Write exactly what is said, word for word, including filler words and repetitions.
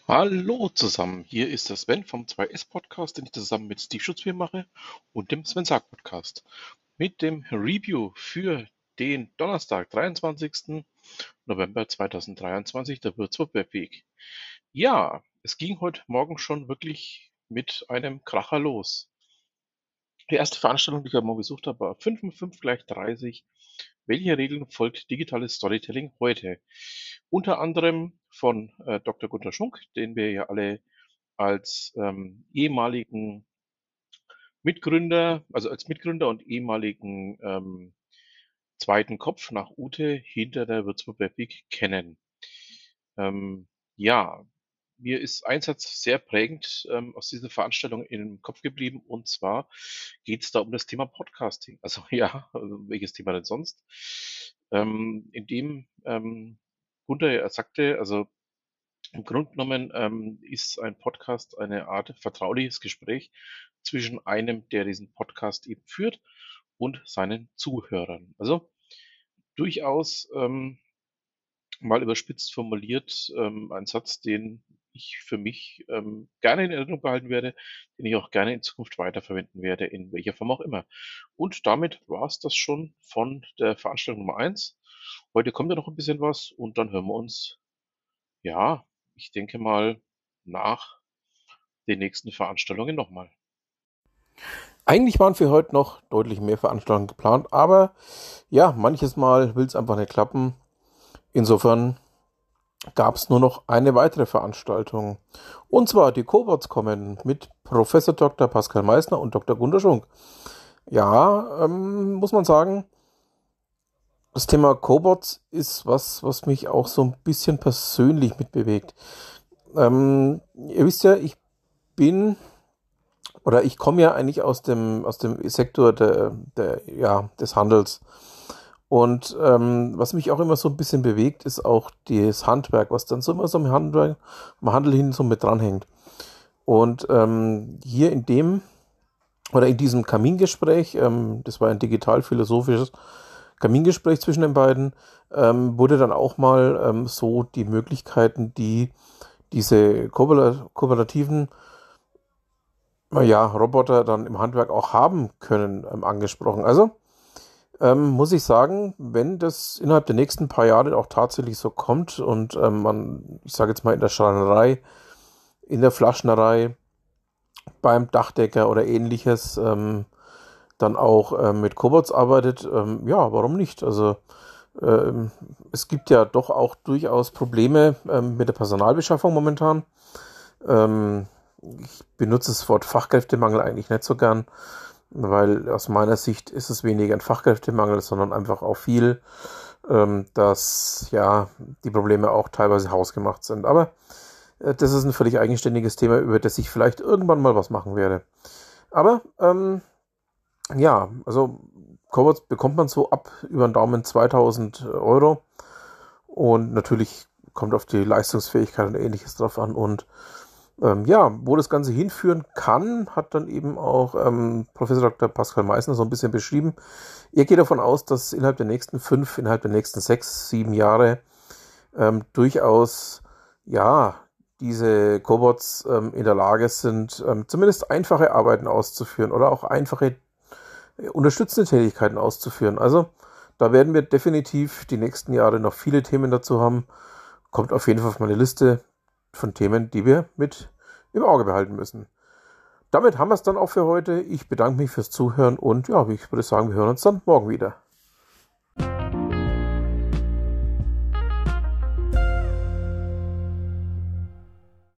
Hallo zusammen, hier ist der Sven vom zwei S Podcast, den ich zusammen mit Steve Schutzbier mache und dem Sven Sarg Podcast mit dem Review für den Donnerstag, dreiundzwanzigsten November zweitausenddreiundzwanzig, der Würzburg Webweek. Ja, es ging heute Morgen schon wirklich mit einem Kracher los. Die erste Veranstaltung, die ich heute Morgen besucht habe, war fünf mal fünf gleich dreißig. Welche Regeln folgt digitales Storytelling heute? Unter anderem von äh, Doktor Gunter Schunk, den wir ja alle als ähm, ehemaligen Mitgründer, also als Mitgründer und ehemaligen ähm, zweiten Kopf nach Ute hinter der Würzburg Webweek kennen. Ähm, ja, mir ist ein Satz sehr prägend ähm, aus dieser Veranstaltung im Kopf geblieben, und zwar geht es da um das Thema Podcasting. Also ja, also welches Thema denn sonst? Ähm, in dem ähm, Gunther ja sagte, also im Grunde genommen ähm, ist ein Podcast eine Art vertrauliches Gespräch zwischen einem, der diesen Podcast eben führt, und seinen Zuhörern. Also durchaus ähm, mal überspitzt formuliert, ähm, ein Satz, den ich für mich ähm, gerne in Erinnerung behalten werde, den ich auch gerne in Zukunft weiterverwenden werde, in welcher Form auch immer. Und damit war es das schon von der Veranstaltung Nummer eins. Heute kommt ja noch ein bisschen was und dann hören wir uns, ja, ich denke mal, nach den nächsten Veranstaltungen nochmal. Eigentlich waren für heute noch deutlich mehr Veranstaltungen geplant, aber ja, manches Mal will es einfach nicht klappen. Insofern gab es nur noch eine weitere Veranstaltung. Und zwar die Cobots kommen mit Professor Doktor Pascal Meissner und Doktor Gunter Schunk. Ja, ähm, muss man sagen, das Thema Cobots ist was, was mich auch so ein bisschen persönlich mitbewegt. Ähm, ihr wisst ja, ich bin oder ich komme ja eigentlich aus dem, aus dem Sektor der, der, ja, des Handels. Und ähm, was mich auch immer so ein bisschen bewegt, ist auch das Handwerk, was dann so immer so im Handwerk, am Handel hin so mit dranhängt. Und ähm, hier in dem, oder in diesem Kamingespräch, ähm, das war ein digital-philosophisches Kamingespräch zwischen den beiden, ähm, wurde dann auch mal ähm, so die Möglichkeiten, die diese koopera- kooperativen ja, Roboter dann im Handwerk auch haben können, ähm, angesprochen. Also ähm, muss ich sagen, wenn das innerhalb der nächsten paar Jahre auch tatsächlich so kommt und ähm, man, ich sage jetzt mal in der Schreinerei, in der Flaschnerei, beim Dachdecker oder ähnliches, ähm, dann auch ähm, mit Cobots arbeitet, ähm, ja, warum nicht? Also ähm, es gibt ja doch auch durchaus Probleme ähm, mit der Personalbeschaffung momentan. Ähm, ich benutze das Wort Fachkräftemangel eigentlich nicht so gern, weil aus meiner Sicht ist es weniger ein Fachkräftemangel, sondern einfach auch viel, ähm, dass ja die Probleme auch teilweise hausgemacht sind. Aber äh, das ist ein völlig eigenständiges Thema, über das ich vielleicht irgendwann mal was machen werde. Aber ähm, ja, also Cobots bekommt man so ab über den Daumen zweitausend Euro und natürlich kommt auf die Leistungsfähigkeit und ähnliches drauf an. Und ähm, ja, wo das Ganze hinführen kann, hat dann eben auch ähm, Professor Doktor Pascal Meissner so ein bisschen beschrieben. Er geht davon aus, dass innerhalb der nächsten fünf, innerhalb der nächsten sechs, sieben Jahre ähm, durchaus, ja, diese Cobots ähm, in der Lage sind, ähm, zumindest einfache Arbeiten auszuführen oder auch einfache äh, unterstützende Tätigkeiten auszuführen. Also da werden wir definitiv die nächsten Jahre noch viele Themen dazu haben. Kommt auf jeden Fall auf meine Liste von Themen, die wir mit im Auge behalten müssen. Damit haben wir es dann auch für heute. Ich bedanke mich fürs Zuhören und ja, ich würde sagen, wir hören uns dann morgen wieder.